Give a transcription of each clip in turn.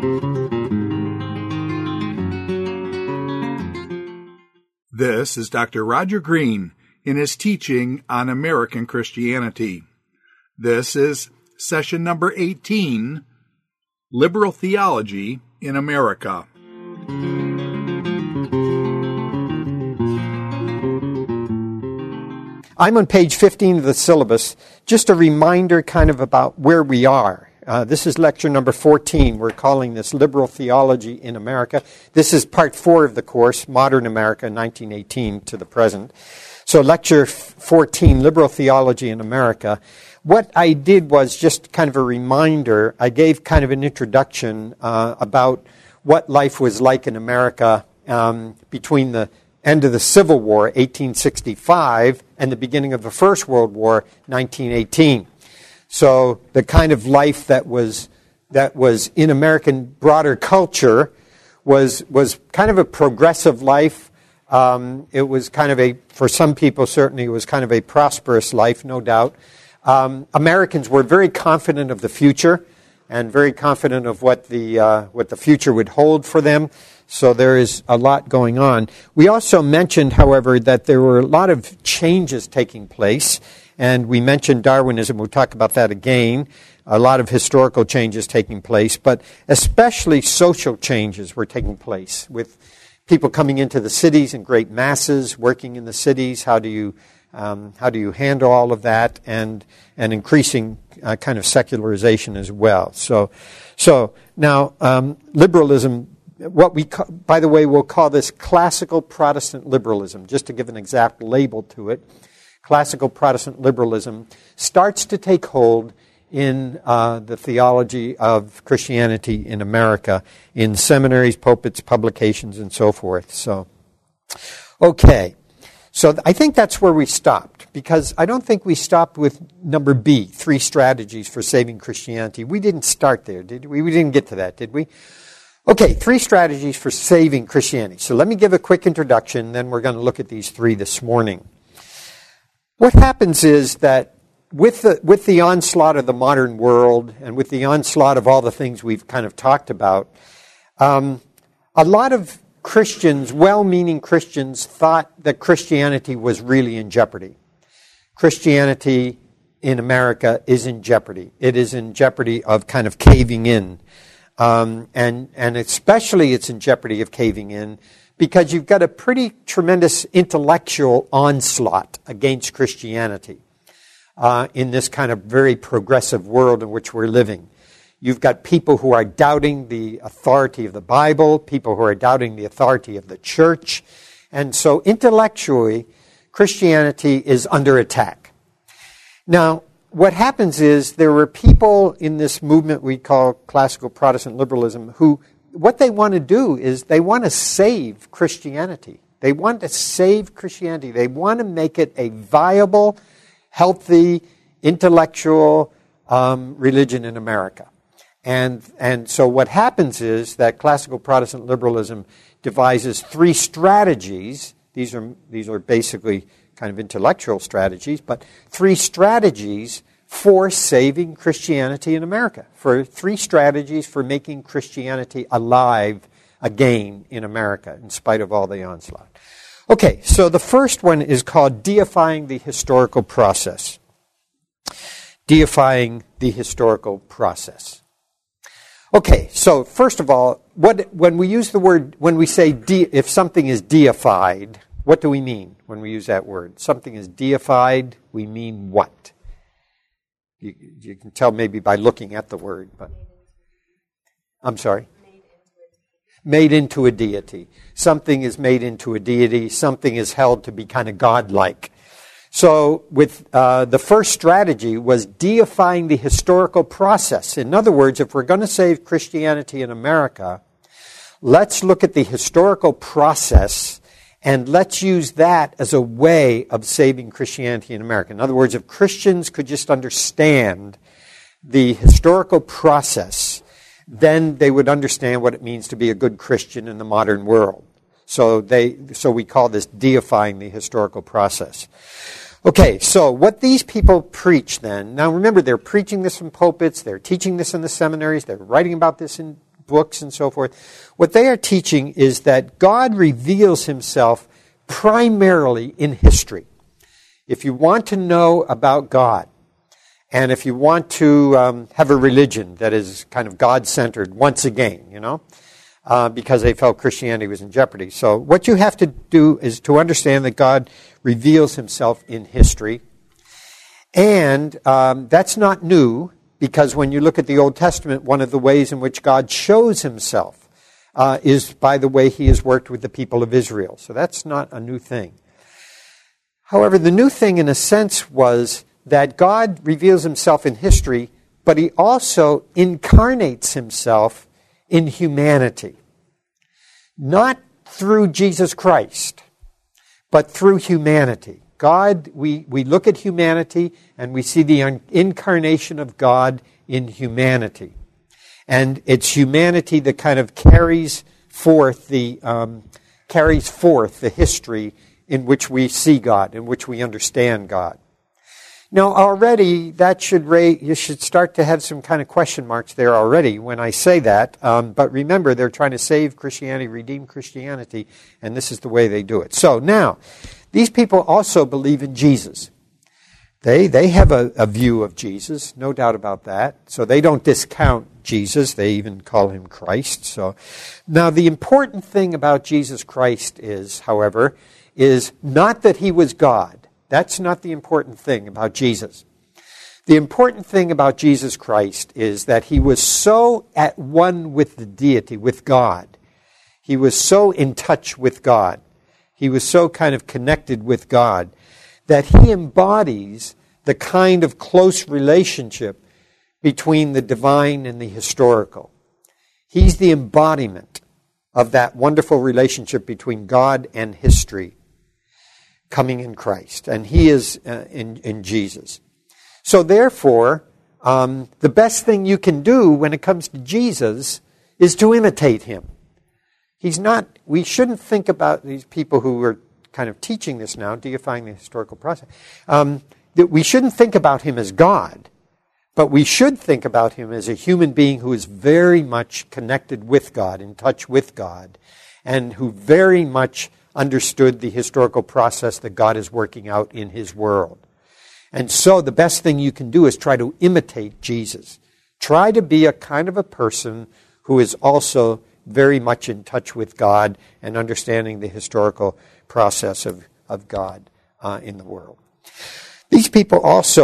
This is Dr. Roger Green in his teaching on American Christianity. This is session number 18, Liberal Theology in America. I'm on page 15 of the syllabus. Just a reminder kind of about where we are. This is lecture number 14. We're calling this Liberal Theology in America. This is part 4 of the course, Modern America, 1918 to the present. So lecture 14, Liberal Theology in America. What I did was just kind of a reminder. I gave kind of an introduction about what life was like in America between the end of the Civil War, 1865, and the beginning of the First World War, 1918. So the kind of life that was in American broader culture was kind of a progressive life. It was kind of for some people certainly, it was kind of a prosperous life, no doubt. Americans were very confident of the future and very confident of what the future would hold for them. So there is a lot going on. We also mentioned, however, that there were a lot of changes taking place. And we mentioned Darwinism. We'll talk about that again. A lot of historical changes taking place, but especially social changes were taking place with people coming into the cities in great masses, working in the cities. How do you handle all of that, and increasing kind of secularization as well. So now liberalism. What by the way, we'll call this classical Protestant liberalism, just to give an exact label to it. Classical Protestant liberalism starts to take hold in the theology of Christianity in America, in seminaries, pulpits, publications, and so forth. So, okay. So I think that's where we stopped, because I don't think we stopped with number B, 3 strategies for saving Christianity. We didn't start there, did we? We didn't get to that, did we? Okay, 3 strategies for saving Christianity. So let me give a quick introduction, then we're going to look at these 3 this morning. What happens is that with the onslaught of the modern world and with the onslaught of all the things we've kind of talked about, a lot of Christians, well-meaning Christians, thought that Christianity was really in jeopardy. Christianity in America is in jeopardy. It is in jeopardy of kind of caving in. And especially it's in jeopardy of caving in because you've got a pretty tremendous intellectual onslaught against Christianity in this kind of very progressive world in which we're living. You've got people who are doubting the authority of the Bible, people who are doubting the authority of the church. And so intellectually, Christianity is under attack. Now, what happens is there were people in this movement we call classical Protestant liberalism who, what they want to do is they want to save Christianity. They want to save Christianity. They want to make it a viable, healthy, intellectual religion in America. And so what happens is that classical Protestant liberalism devises 3 strategies. These are basically kind of intellectual strategies, but 3 strategies for saving Christianity in America, for 3 strategies for making Christianity alive again in America, in spite of all the onslaught. Okay, so the first one is called deifying the historical process. Deifying the historical process. Okay, so first of all, when we use the word, when we say if something is deified, what do we mean when we use that word? Something is deified, we mean what? You can tell maybe by looking at the word, but I'm sorry? Made into a deity. Something is made into a deity. Something is held to be kind of godlike. So with the first strategy was deifying the historical process. In other words, if we're going to save Christianity in America, let's look at the historical process and let's use that as a way of saving Christianity in America. In other words, if Christians could just understand the historical process, then they would understand what it means to be a good Christian in the modern world. So we call this deifying the historical process. Okay, so what these people preach then, now remember they're preaching this from pulpits, they're teaching this in the seminaries, they're writing about this in books and so forth, what they are teaching is that God reveals himself primarily in history. If you want to know about God, and if you want to have a religion that is kind of God-centered once again, because they felt Christianity was in jeopardy. So what you have to do is to understand that God reveals himself in history. And that's not new, because when you look at the Old Testament, one of the ways in which God shows himself is by the way he has worked with the people of Israel. So that's not a new thing. However, the new thing in a sense was that God reveals himself in history, but he also incarnates himself in humanity. Not through Jesus Christ, but through humanity. God, we look at humanity and we see the incarnation of God in humanity. And it's humanity that kind of carries forth the history in which we see God, in which we understand God. Now, already, you should start to have some kind of question marks there already when I say that. But remember, they're trying to save Christianity, redeem Christianity, and this is the way they do it. So now, these people also believe in Jesus. They have a view of Jesus, no doubt about that. So they don't discount Jesus. They even call him Christ. So now, the important thing about Jesus Christ is, however, is not that he was God. That's not the important thing about Jesus. The important thing about Jesus Christ is that he was so at one with the deity, with God. He was so in touch with God. He was so kind of connected with God that he embodies the kind of close relationship between the divine and the historical. He's the embodiment of that wonderful relationship between God and history, coming in Christ, and he is in Jesus. So therefore, the best thing you can do when it comes to Jesus is to imitate him. We shouldn't think about these people who are kind of teaching this now, deifying the historical process, that we shouldn't think about him as God, but we should think about him as a human being who is very much connected with God, in touch with God, and who very much understood the historical process that God is working out in his world. And so the best thing you can do is try to imitate Jesus. Try to be a kind of a person who is also very much in touch with God and understanding the historical process of God in the world. These people also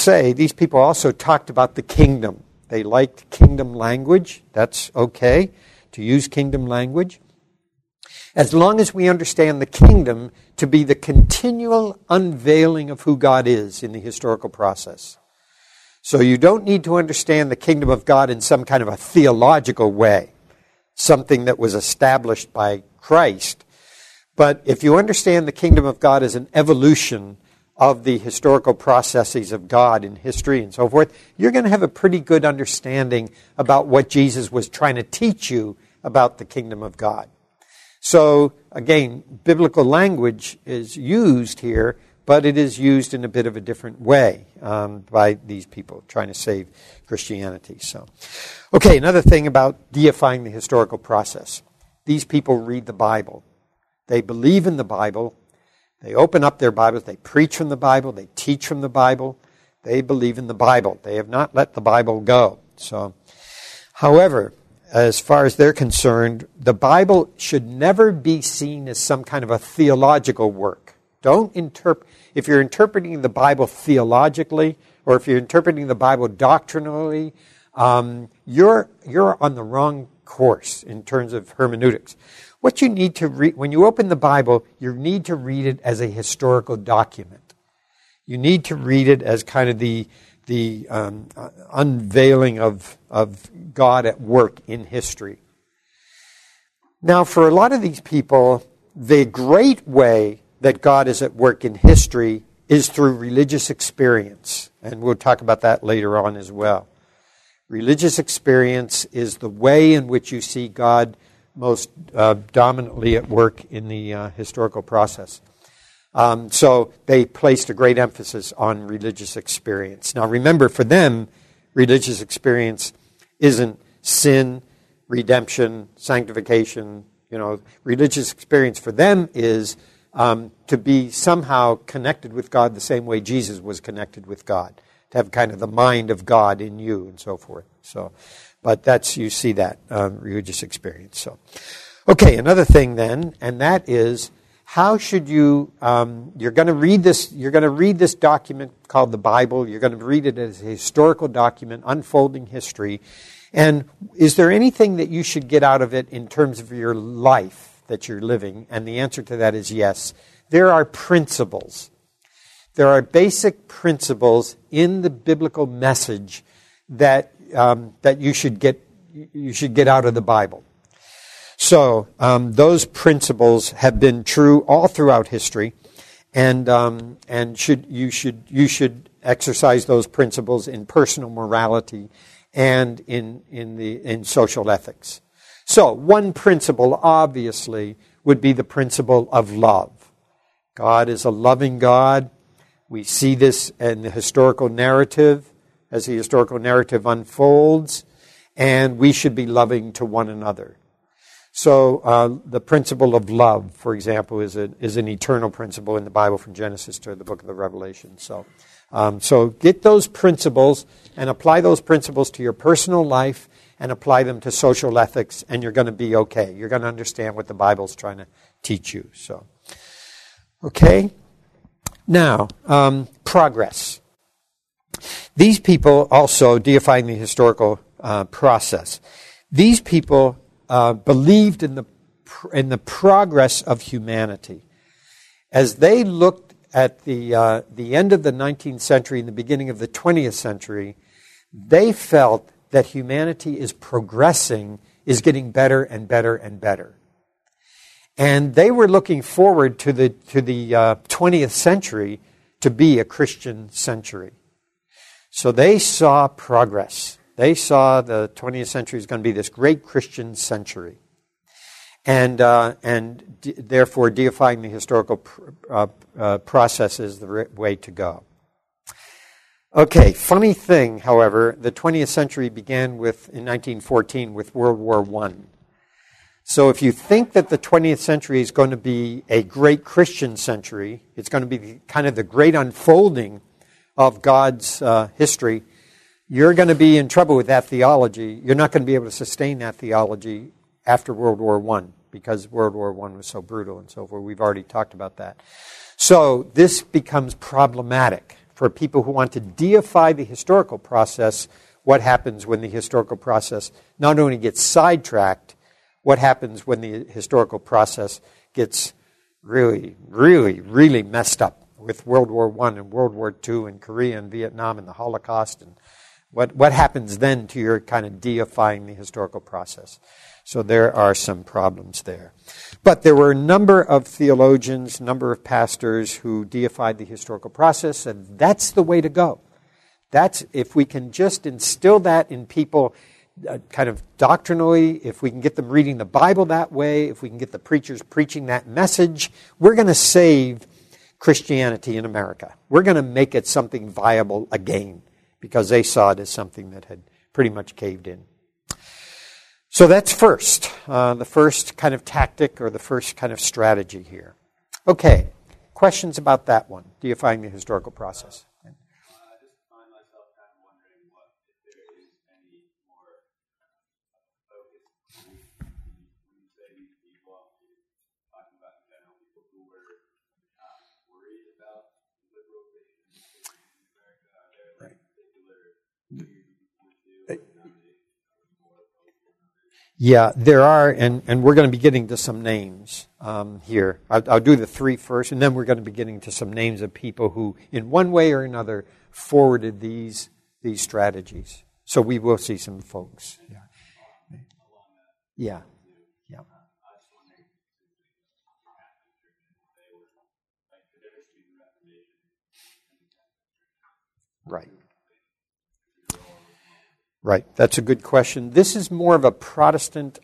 talked about the kingdom. They liked kingdom language. That's okay to use kingdom language, as long as we understand the kingdom to be the continual unveiling of who God is in the historical process. So you don't need to understand the kingdom of God in some kind of a theological way, something that was established by Christ. But if you understand the kingdom of God as an evolution of the historical processes of God in history and so forth, you're going to have a pretty good understanding about what Jesus was trying to teach you about the kingdom of God. So, again, biblical language is used here, but it is used in a bit of a different way by these people trying to save Christianity. So, okay, another thing about deifying the historical process. These people read the Bible. They believe in the Bible. They open up their Bibles. They preach from the Bible. They teach from the Bible. They believe in the Bible. They have not let the Bible go. So, however, as far as they're concerned, the Bible should never be seen as some kind of a theological work. If you're interpreting the Bible theologically, or if you're interpreting the Bible doctrinally, you're on the wrong course in terms of hermeneutics. What you need to read, when you open the Bible, you need to read it as a historical document. You need to read it as kind of the unveiling of God at work in history. Now, for a lot of these people, the great way that God is at work in history is through religious experience. And we'll talk about that later on as well. Religious experience is the way in which you see God most dominantly at work in the historical process. So they placed a great emphasis on religious experience. Now remember, for them, religious experience isn't sin, redemption, sanctification. Religious experience for them is to be somehow connected with God the same way Jesus was connected with God, to have kind of the mind of God in you and so forth. So, but you see that religious experience. So, okay, another thing then, and that is, how should you? You're going to read this. You're going to read this document called the Bible. You're going to read it as a historical document, unfolding history. And is there anything that you should get out of it in terms of your life that you're living? And the answer to that is yes. There are principles. There are basic principles in the biblical message that you should get out of the Bible. So those principles have been true all throughout history, and you should exercise those principles in personal morality and in social ethics. So one principle, obviously, would be the principle of love. God is a loving God. We see this in the historical narrative as the historical narrative unfolds, and we should be loving to one another. So the principle of love, for example, is an eternal principle in the Bible from Genesis to the book of the Revelation. So get those principles and apply those principles to your personal life and apply them to social ethics, and you're going to be okay. You're going to understand what the Bible's trying to teach you. So, okay. Now, progress. These people also deifying the historical process. These people believed in the progress of humanity. As they looked at the end of the 19th century and the beginning of the 20th century, they felt that humanity is progressing, is getting better and better and better. And they were looking forward to the 20th century to be a Christian century. So they saw progress. They saw the 20th century is going to be this great Christian century. And therefore deifying the historical process is the way to go. Okay, funny thing, however, the 20th century began in 1914 with World War I. So if you think that the 20th century is going to be a great Christian century, it's going to be kind of the great unfolding of God's history, you're going to be in trouble with that theology. You're not going to be able to sustain that theology after World War I because World War I was so brutal and so forth. We've already talked about that. So this becomes problematic for people who want to deify the historical process. What happens when the historical process not only gets sidetracked, what happens when the historical process gets really, really, really messed up with World War I and World War II and Korea and Vietnam and the Holocaust, and what happens then to your kind of deifying the historical process? So there are some problems there. But there were a number of theologians, a number of pastors who deified the historical process, and that's the way to go. That's, if we can just instill that in people kind of doctrinally, if we can get them reading the Bible that way, if we can get the preachers preaching that message, we're going to save Christianity in America. We're going to make it something viable again, because they saw it as something that had pretty much caved in. So that's the first kind of tactic or the first kind of strategy here. Okay, questions about that one, deifying the historical process? I just find myself kind of wondering if there is any more focus when you say these people, talking about in general, people who were worried about liberal Christians in America. Are there like particular views with you? Yeah, there are, and we're going to be getting to some names here. I'll do the three first, and then we're going to be getting to some names of people who, in one way or another, forwarded these strategies. So we will see some folks. Yeah. Right. That's a good question. This is more of a Protestant.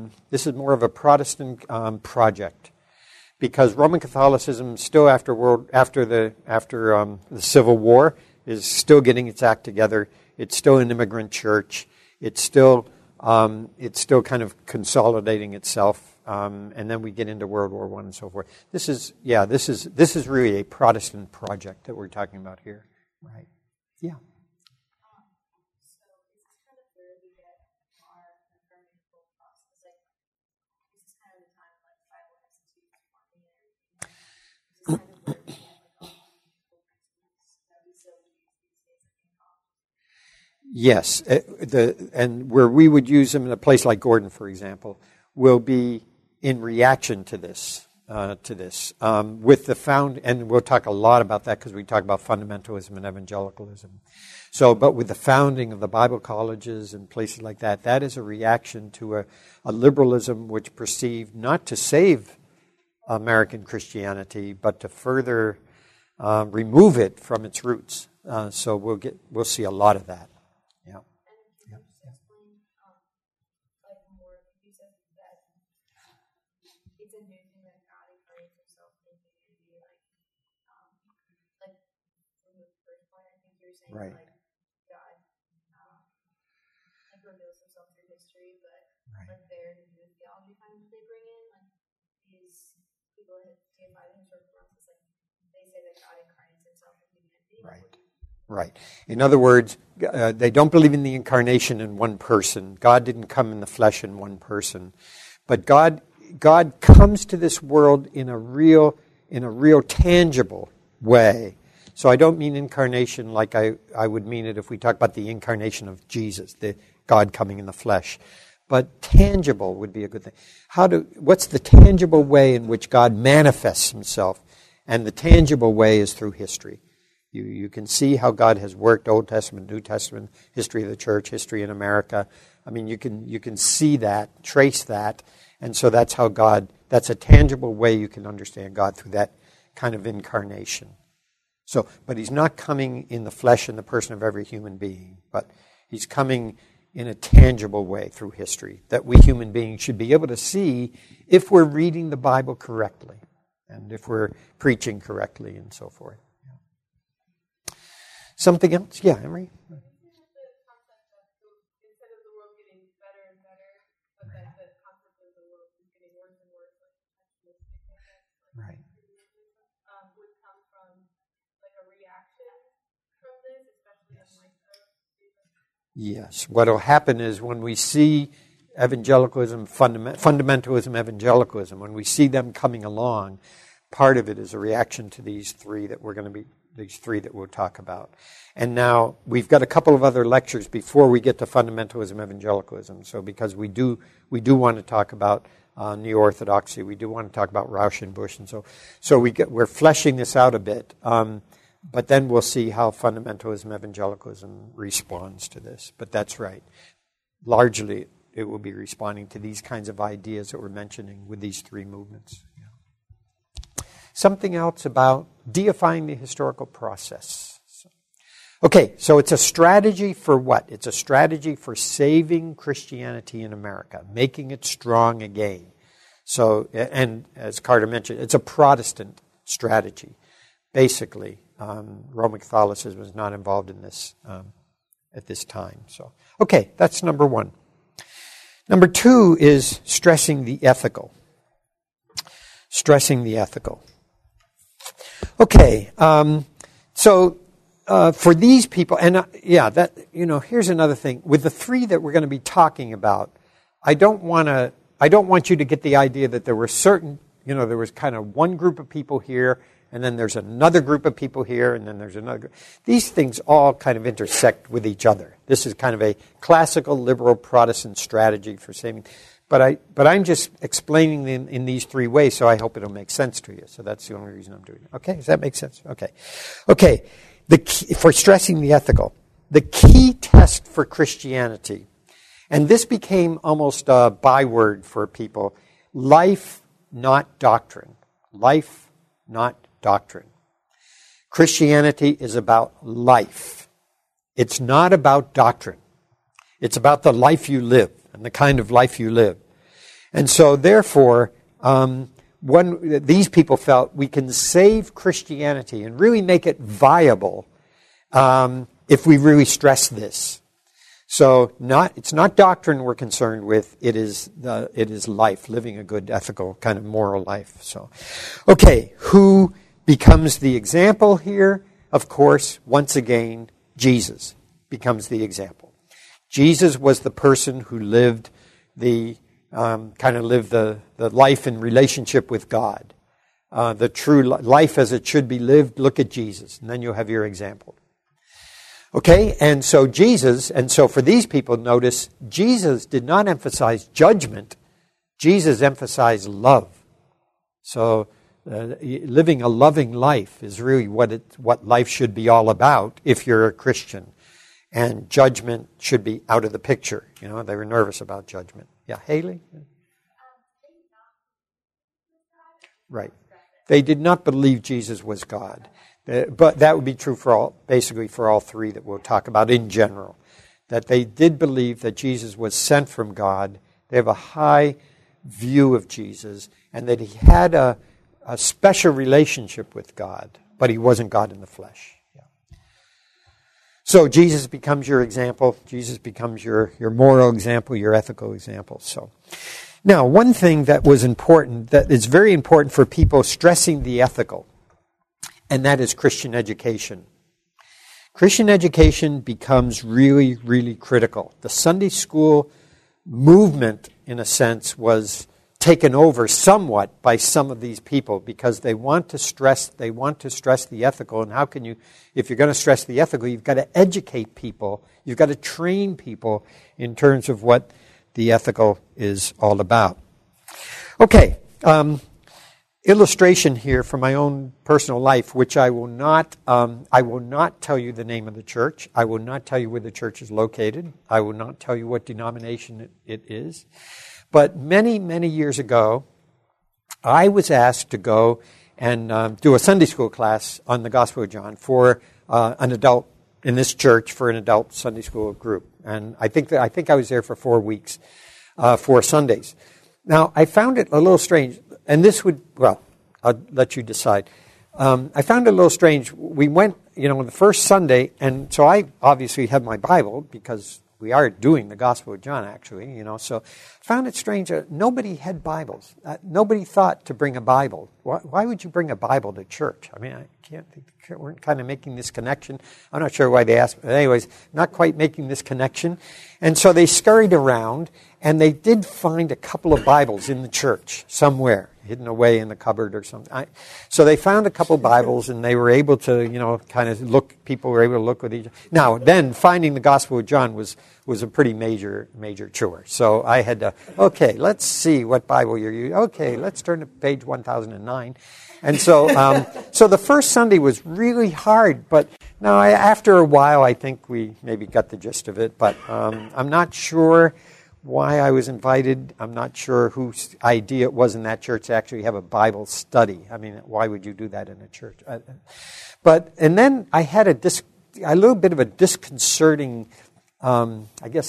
Project, because Roman Catholicism still after the Civil War is still getting its act together. It's still an immigrant church. It's still It's still kind of consolidating itself, and then we get into World War I and so forth. This is really a Protestant project that we're talking about here, right? Yeah. So this is kind of where we get our environmental process. Like this is kind of the time like Bible Institute forming and everything. This is kind of where we get like all the people principles that we still use these days in college. Yes, and where we would use them in a place like Gordon, for example, will be in reaction to this. With the and we'll talk a lot about that because we talk about fundamentalism and evangelicalism. So, but with the founding of the Bible colleges and places like that, that is a reaction to a liberalism which perceived not to save American Christianity, but to further remove it from its roots. So we'll see a lot of that. Yeah. And can you just explain like more? You said that it's a new thing that God encourages himself in humanity. Like from the first point, I think you were saying Right. like God like reveals himself through history, but Right. like their new theology kind of they bring in, like these people in DFI and historical process, like they say that God incarnates himself in humanity. Right. Right. In other words, they don't believe in the incarnation in one person. God didn't come in the flesh in one person. But God comes to this world in a real tangible way. So I don't mean incarnation like I would mean it if we talk about the incarnation of Jesus, the God coming in the flesh. But tangible would be a good thing. What's the tangible way in which God manifests himself? And the tangible way is through history. You can see how God has worked, Old Testament, New Testament, history of the church, history in America. I mean, you can see that, trace that, and so that's a tangible way you can understand God through that kind of incarnation. So, but he's not coming in the flesh and the person of every human being, but he's coming in a tangible way through history that we human beings should be able to see if we're reading the Bible correctly and if we're preaching correctly and so forth. Something else? Yeah, Emery? The concept of instead of the world getting better and better, but that the concept of the world is getting worse and worse, like Right. would come from like a reaction from this, especially in like Yes. What will happen is when we see evangelicalism, fundamentalism, evangelicalism, when we see them coming along, part of it is a reaction to these three that we'll talk about. And now we've got a couple of other lectures before we get to fundamentalism, evangelicalism. So because we do want to talk about neo-orthodoxy, we do want to talk about Rauschenbusch, and so we're fleshing this out a bit. But then we'll see how fundamentalism, evangelicalism responds to this. But that's right. Largely, it will be responding to these kinds of ideas that we're mentioning with these three movements. Something else about deifying the historical process. Okay, so it's a strategy for what? It's a strategy for saving Christianity in America, making it strong again. So, and as Carter mentioned, it's a Protestant strategy. Basically, Roman Catholicism was not involved in this at this time. So, okay, that's number one. Number two is stressing the ethical. Stressing the ethical. Okay, so for these people, and here's another thing. With the three that we're going to be talking about, I don't want you to get the idea that there were there was kind of one group of people here, and then there's another group of people here, and then there's another group. These things all kind of intersect with each other. This is kind of a classical liberal Protestant strategy for saving. But I'm just explaining them in these three ways, so I hope it'll make sense to you. So that's the only reason I'm doing it. Okay, does that make sense? Okay. The key, for stressing the ethical, the key test for Christianity, and this became almost a byword for people: life, not doctrine. Life, not doctrine. Christianity is about life. It's not about doctrine. It's about the life you live and the kind of life you live. And so, therefore, these people felt we can save Christianity and really make it viable if we really stress this. So it's not doctrine we're concerned with. It is life, living a good, ethical, kind of moral life. So, okay, who becomes the example here? Of course, once again, Jesus becomes the example. Jesus was the person who lived the life in relationship with God. The true life as it should be lived. Look at Jesus, and then you'll have your example. Okay, and so for these people, notice, Jesus did not emphasize judgment. Jesus emphasized love. So living a loving life is really what life should be all about if you're a Christian. And judgment should be out of the picture. You know, they were nervous about judgment. Yeah, Haley? Right. They did not believe Jesus was God. But that would be true for all three that we'll talk about in general. That they did believe that Jesus was sent from God. They have a high view of Jesus, and that he had a special relationship with God, but he wasn't God in the flesh. Yeah. So Jesus becomes your example. Jesus becomes your moral example, your ethical example. So now, one thing that was important, that is very important for people stressing the ethical, and that is Christian education. Christian education becomes really, really critical. The Sunday school movement, in a sense, was taken over somewhat by some of these people because they want to stress the ethical. And how can you, if you're going to stress the ethical, you've got to educate people. You've got to train people in terms of what the ethical is all about. Okay. Illustration here from my own personal life, which I will not tell you the name of the church. I will not tell you where the church is located. I will not tell you what denomination it is. But many, many years ago, I was asked to go and do a Sunday school class on the Gospel of John for an adult in this church, for an adult Sunday school group. And I think I was there for 4 weeks, 4 Sundays. Now, I found it a little strange. And I'll let you decide. I found it a little strange. We went, the first Sunday, and so I obviously had my Bible because we are doing the Gospel of John, actually, So I found it strange that nobody had Bibles. Nobody thought to bring a Bible. Why would you bring a Bible to church? I mean, I can't think, we're kind of making this connection. I'm not sure why they asked, but anyways, not quite making this connection. And so they scurried around, and they did find a couple of Bibles in the church somewhere, hidden away in the cupboard or something. So they found a couple of Bibles, and they were able to, kind of look, people were able to look with each other. Now, then, finding the Gospel of John was a pretty major chore. So I had to, okay, let's see what Bible you're using. Okay, let's turn to page 1009. And so so the first Sunday was really hard, but now after a while, I think we maybe got the gist of it, but I'm not sure why I was invited. I'm not sure whose idea it was in that church to actually have a Bible study. I mean, why would you do that in a church? And then I had a little bit of a disconcerting, little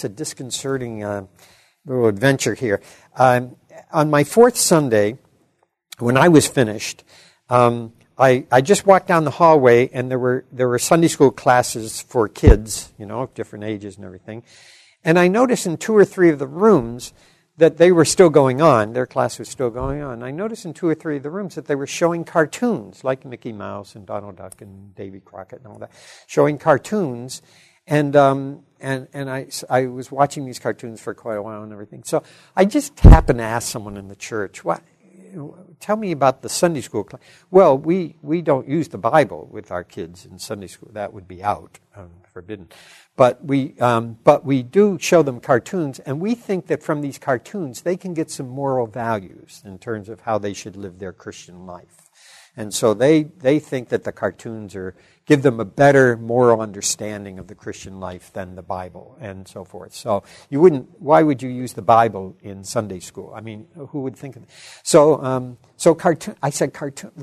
adventure here. On my 4th Sunday, when I was finished, I just walked down the hallway, and there were Sunday school classes for kids, different ages and everything. And I noticed in 2 or 3 of the rooms that they were still going on. Their class was still going on. I noticed in 2 or 3 of the rooms that they were showing cartoons, like Mickey Mouse and Donald Duck and Davy Crockett and all that, showing cartoons. And I was watching these cartoons for quite a while and everything. So I just happened to ask someone in the church, tell me about the Sunday school class. Well, we don't use the Bible with our kids in Sunday school. That would be out, forbidden. But we do show them cartoons, and we think that from these cartoons they can get some moral values in terms of how they should live their Christian life. And so they think that the cartoons give them a better moral understanding of the Christian life than the Bible and so forth. So why would you use the Bible in Sunday school? I mean, who would think of it? So cartoon, I said cartoon,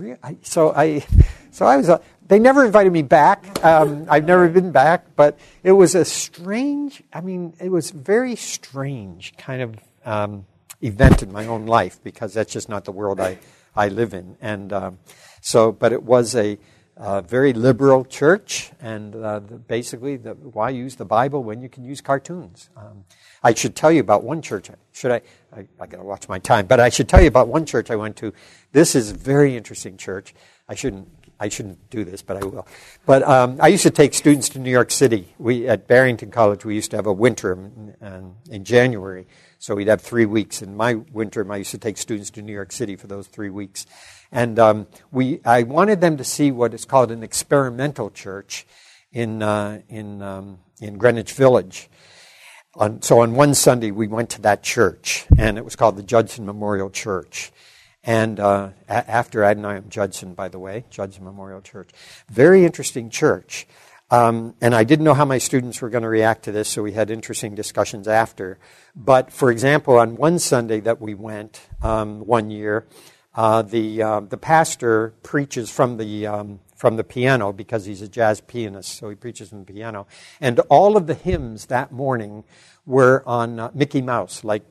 they never invited me back. I've never been back, but it was it was very strange kind of event in my own life, because that's just not the world I live in. And but it was very liberal church, and basically, why use the Bible when you can use cartoons? I should tell you about one church. Should I got to watch my time, but I should tell you about one church I went to. This is a very interesting church. I shouldn't do this, but I will. But I used to take students to New York City. At Barrington College, we used to have a winter in January, so we'd have 3 weeks. In my winter, I used to take students to New York City for those 3 weeks. And I wanted them to see what is called an experimental church in Greenwich Village. So on one Sunday, we went to that church, and it was called the Judson Memorial Church. And after Adoniram Judson, by the way, Judson Memorial Church. Very interesting church. And I didn't know how my students were going to react to this, so we had interesting discussions after. But, for example, on one Sunday that we went one year, the pastor preaches from the piano because he's a jazz pianist, so he preaches from the piano. And all of the hymns that morning were on Mickey Mouse, like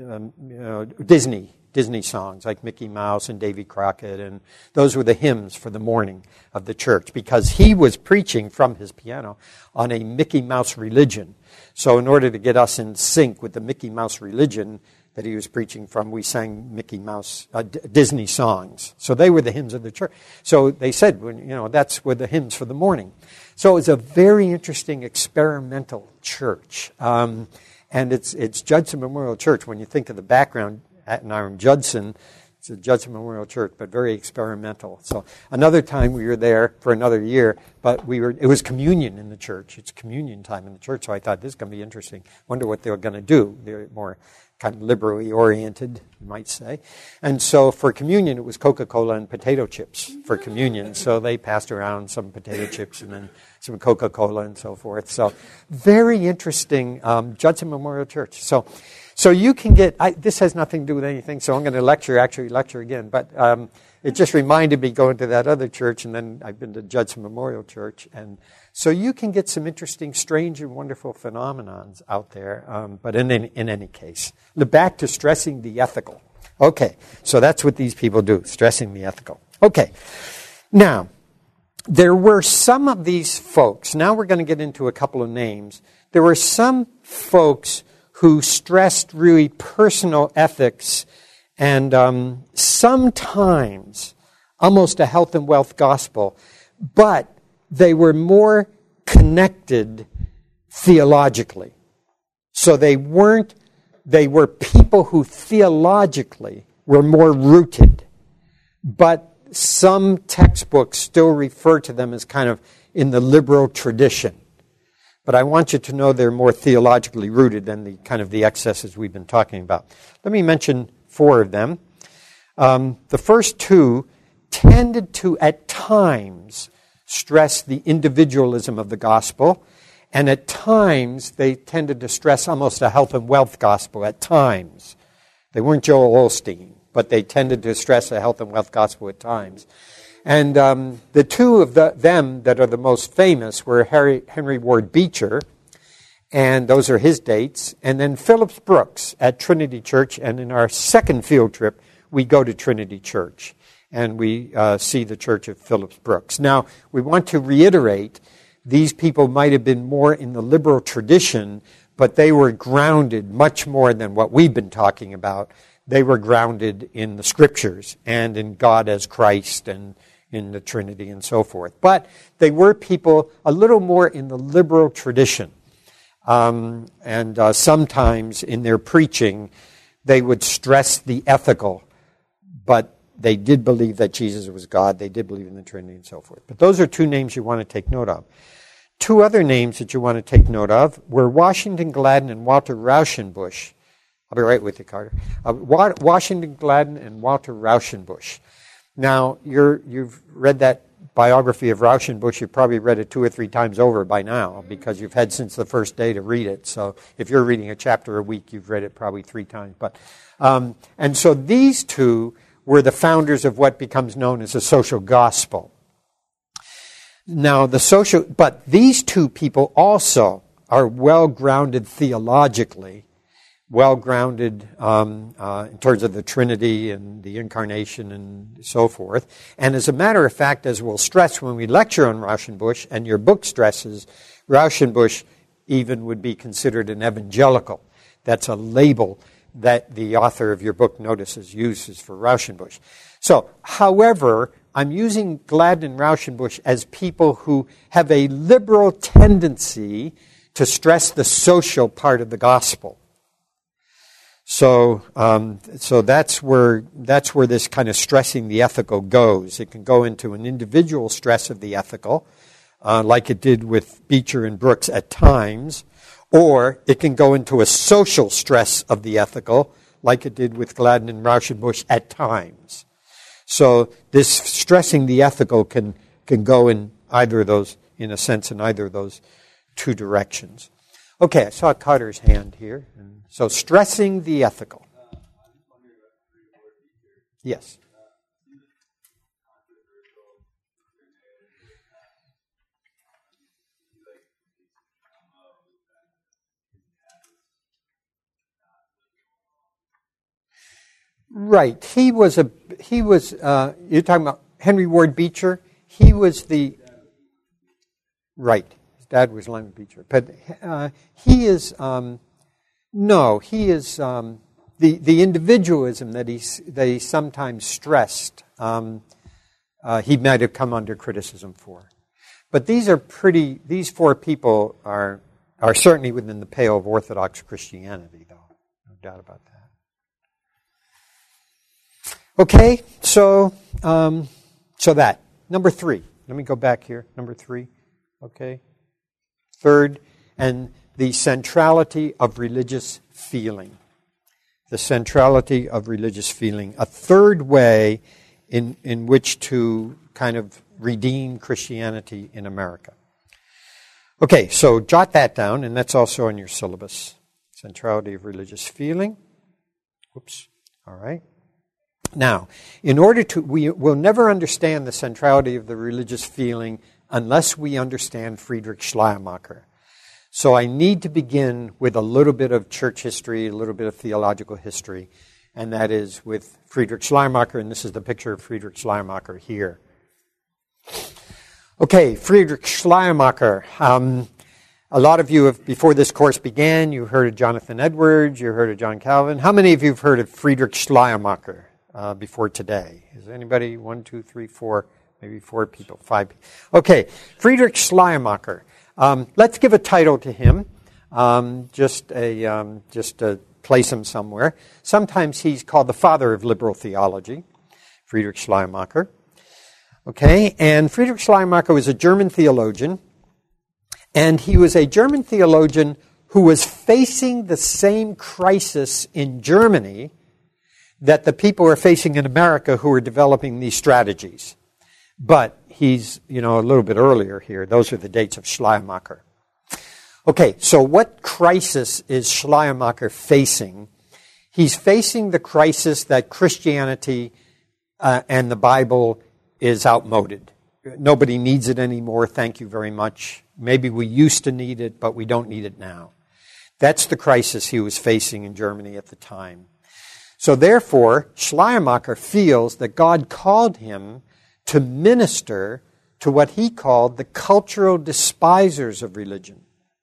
Disney songs, like Mickey Mouse and Davy Crockett, and those were the hymns for the morning of the church because he was preaching from his piano on a Mickey Mouse religion. So in order to get us in sync with the Mickey Mouse religion that he was preaching from, we sang Mickey Mouse, Disney songs. So they were the hymns of the church. So they said, that's were the hymns for the morning. So it was a very interesting experimental church. And it's Judson Memorial Church. When you think of the background, Adoniram Judson, it's a Judson Memorial Church, but very experimental. So another time we were there for another year, but it was communion in the church. It's communion time in the church, so I thought this is going to be interesting. Wonder what they were going to do. They're more kind of liberally oriented, you might say. And so for communion, it was Coca-Cola and potato chips for communion. So they passed around some potato chips and then some Coca-Cola and so forth. So very interesting, Judson Memorial Church. So you can get, this has nothing to do with anything, so I'm going to lecture again. But it just reminded me going to that other church, and then I've been to Judson Memorial Church. And so you can get some interesting, strange, and wonderful phenomenons out there. But in any case, back to stressing the ethical. Okay, so that's what these people do, stressing the ethical. Okay, now, there were some of these folks, now we're going to get into a couple of names. There were some folks who stressed really personal ethics and sometimes almost a health and wealth gospel, but they were more connected theologically. So they were people who theologically were more rooted, but some textbooks still refer to them as kind of in the liberal tradition. But I want you to know they're more theologically rooted than the kind of the excesses we've been talking about. Let me mention 4 of them. The first 2 tended to, at times, stress the individualism of the gospel, and at times they tended to stress almost a health and wealth gospel at times. They weren't Joel Osteen, but they tended to stress a health and wealth gospel at times. And the 2 of them that are the most famous were Henry Ward Beecher, and those are his dates, and then Phillips Brooks at Trinity Church. And in our second field trip, we go to Trinity Church, and we see the Church of Phillips Brooks. Now, we want to reiterate, these people might have been more in the liberal tradition, but they were grounded much more than what we've been talking about. They were grounded in the Scriptures and in God as Christ and in the Trinity and so forth. But they were people a little more in the liberal tradition. And sometimes in their preaching, they would stress the ethical, but they did believe that Jesus was God. They did believe in the Trinity and so forth. But those are 2 names you want to take note of. 2 other names that you want to take note of were Washington Gladden and Walter Rauschenbusch. I'll be right with you, Carter. Washington Gladden and Walter Rauschenbusch. Now, you've read that biography of Rauschenbusch. You've probably read it 2 or 3 times over by now because you've had since the first day to read it. So if you're reading a chapter a week, you've read it probably 3 times. But and so these 2 were the founders of what becomes known as the social gospel. Now, but these 2 people also are well grounded theologically, well-grounded in terms of the Trinity and the Incarnation and so forth. And as a matter of fact, as we'll stress when we lecture on Rauschenbusch, and your book stresses, Rauschenbusch even would be considered an evangelical. That's a label that the author of your book notices uses for Rauschenbusch. So, however, I'm using Gladden and Rauschenbusch as people who have a liberal tendency to stress the social part of the gospel. So that's where this kind of stressing the ethical goes. It can go into an individual stress of the ethical, like it did with Beecher and Brooks at times, or it can go into a social stress of the ethical, like it did with Gladden and Rauschenbusch at times. So this stressing the ethical can go in either of those, in a sense, in either of those two directions. Okay, I saw Carter's hand here. So stressing the ethical. Yes. Right. He was you're talking about Henry Ward Beecher? He was right. His dad was Lyman Beecher. But he is, the individualism that he sometimes stressed, he might have come under criticism for. But these four people are certainly within the pale of Orthodox Christianity, though. No doubt about that. Okay, so that. Number 3. Let me go back here. Number 3. Okay. Third, and the centrality of religious feeling. The centrality of religious feeling. A third way in which to kind of redeem Christianity in America. Okay, so jot that down, and that's also on your syllabus. Centrality of religious feeling. Oops. All right. Now, we will never understand the centrality of the religious feeling unless we understand Friedrich Schleiermacher. So I need to begin with a little bit of church history, a little bit of theological history, and that is with Friedrich Schleiermacher, and this is the picture of Friedrich Schleiermacher here. Okay, Friedrich Schleiermacher. A lot of you have, before this course began, you heard of Jonathan Edwards, you heard of John Calvin. How many of you have heard of Friedrich Schleiermacher before today? Is anybody? 1, 2, 3, 4, maybe 4 people, 5 people. Okay, Friedrich Schleiermacher. Let's give a title to him, just to place him somewhere. Sometimes he's called the father of liberal theology, Friedrich Schleiermacher. Okay, and Friedrich Schleiermacher was a German theologian, and he was a German theologian who was facing the same crisis in Germany that the people are facing in America who are developing these strategies. But he's, a little bit earlier here. Those are the dates of Schleiermacher. Okay, so what crisis is Schleiermacher facing? He's facing the crisis that Christianity and the Bible is outmoded. Nobody needs it anymore, thank you very much. Maybe we used to need it, but we don't need it now. That's the crisis he was facing in Germany at the time. So therefore, Schleiermacher feels that God called him to minister to what he called the cultural despisers of religion.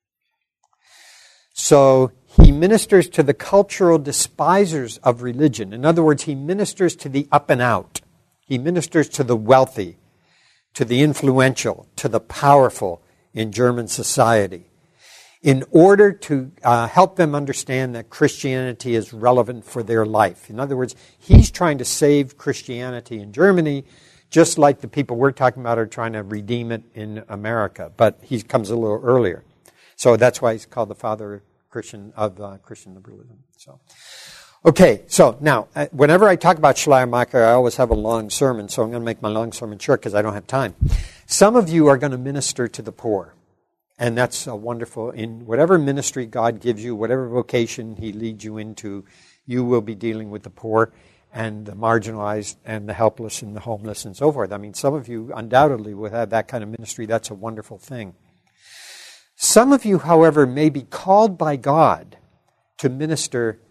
So he ministers to the cultural despisers of religion. In other words, he ministers to the up and out. He ministers to the wealthy, to the influential, to the powerful in German society, in order to help them understand that Christianity is relevant for their life. In other words, he's trying to save Christianity in Germany, just like the people we're talking about are trying to redeem it in America. But he comes a little earlier. So that's why he's called the father of Christian liberalism. Okay, so now, whenever I talk about Schleiermacher, I always have a long sermon, so I'm going to make my long sermon short because I don't have time. Some of you are going to minister to the poor. And that's a wonderful, in whatever ministry God gives you, whatever vocation He leads you into, you will be dealing with the poor and the marginalized and the helpless and the homeless and so forth. I mean, some of you undoubtedly will have that kind of ministry. That's a wonderful thing. Some of you, however, may be called by God to minister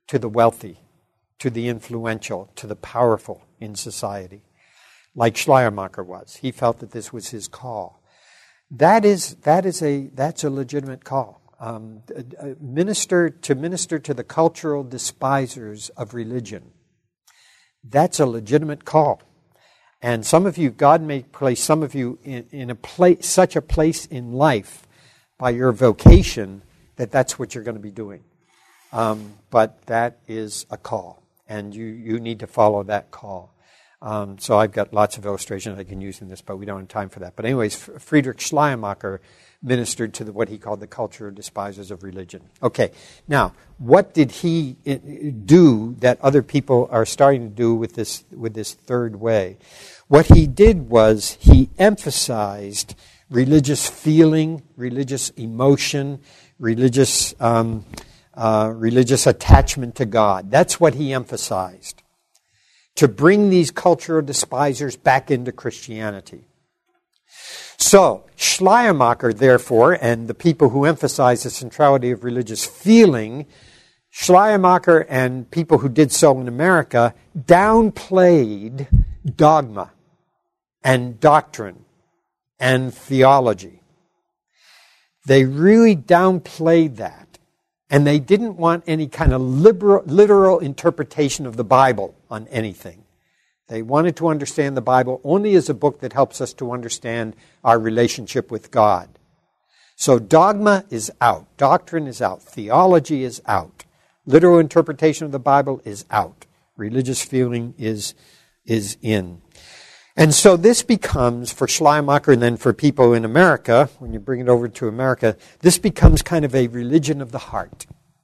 to the wealthy, to the influential, to the powerful in society, like Schleiermacher was. He felt that this was his call. That's a legitimate call. Minister to the cultural despisers of religion. That's a legitimate call. And some of you, God may place some of you in such a place in life by your vocation that that's what you're going to be doing. But that is a call, and you need to follow that call. So I've got lots of illustrations I can use in this, but we don't have time for that. But anyways, Friedrich Schleiermacher ministered to what he called the culture of despisers of religion. Okay, now, what did he do that other people are starting to do with this third way? What he did was he emphasized religious feeling, religious emotion, religious attachment to God. That's what he emphasized, to bring these cultural despisers back into Christianity. So, Schleiermacher, therefore, and the people who emphasize the centrality of religious feeling, Schleiermacher and people who did so in America downplayed dogma and doctrine and theology. They really downplayed that. And they didn't want any kind of literal interpretation of the Bible on anything. They wanted to understand the Bible only as a book that helps us to understand our relationship with God. So dogma is out. Doctrine is out. Theology is out. Literal interpretation of the Bible is out. Religious feeling is in. And so this becomes, for Schleiermacher and then for people in America, when you bring it over to America, this becomes kind of a religion of the heart.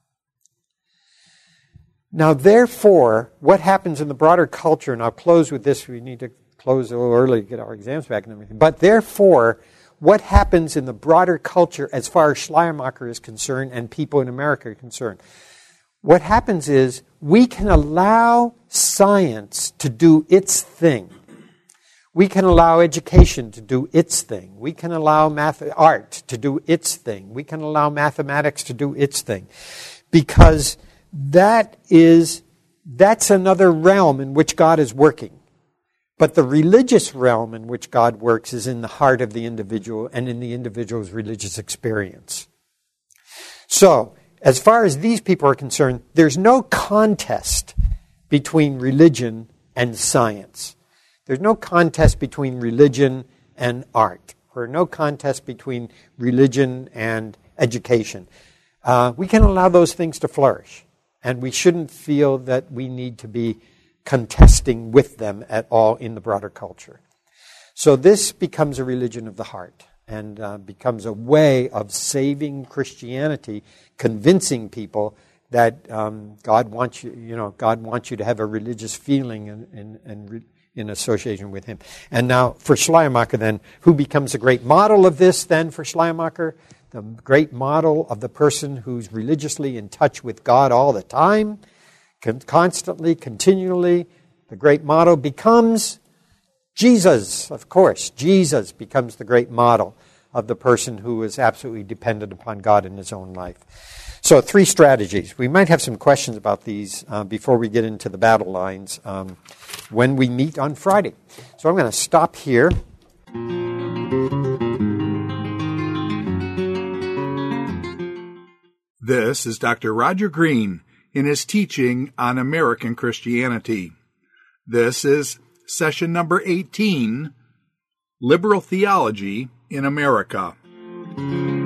Now, therefore, what happens in the broader culture, and I'll close with this, we need to close a little early to get our exams back and everything, but therefore, what happens in the broader culture as far as Schleiermacher is concerned and people in America are concerned? What happens is we can allow science to do its thing. We can allow education to do its thing. We can allow art to do its thing. We can allow mathematics to do its thing. Because that's another realm in which God is working. But the religious realm in which God works is in the heart of the individual and in the individual's religious experience. So, as far as these people are concerned, there's no contest between religion and science. There's no contest between religion and art, or no contest between religion and education. We can allow those things to flourish, and we shouldn't feel that we need to be contesting with them at all in the broader culture. So this becomes a religion of the heart, and becomes a way of saving Christianity, convincing people that God wants you. God wants you to have a religious feeling and in association with Him. And now, for Schleiermacher, then, who becomes a great model of this? Then, for Schleiermacher, the great model of the person who's religiously in touch with God all the time, constantly, continually. The great model becomes Jesus, of course. Jesus becomes the great model of the person who is absolutely dependent upon God in his own life. So 3 strategies. We might have some questions about these before we get into the battle lines when we meet on Friday. So I'm going to stop here. This is Dr. Roger Green in his teaching on American Christianity. This is session number 18, Liberal Theology in America.